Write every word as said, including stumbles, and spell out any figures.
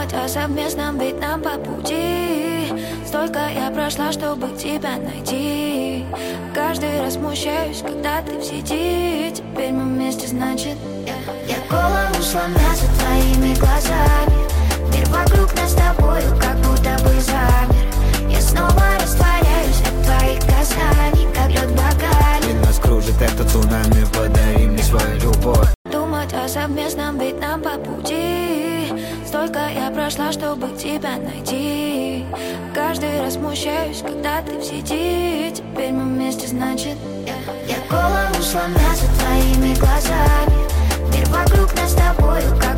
Думать о совместном, ведь нам по пути. Столько я прошла, чтобы тебя найти. Каждый раз смущаюсь, когда ты в сети. Теперь мы вместе, значит я голову сломляю твоими глазами. Мир вокруг нас с тобою как будто бы замер. Я снова растворяюсь от твоих касаний, как лед в бокале. И нас кружит это цунами, подари мне свою любовь. Думать о совместном, ведь нам по пути. Столько я прошла, чтобы тебя найти. Каждый раз смущаюсь, когда ты в сети. Теперь мы вместе, значит я голову сломляю твоими глазами. Мир вокруг нас с тобою как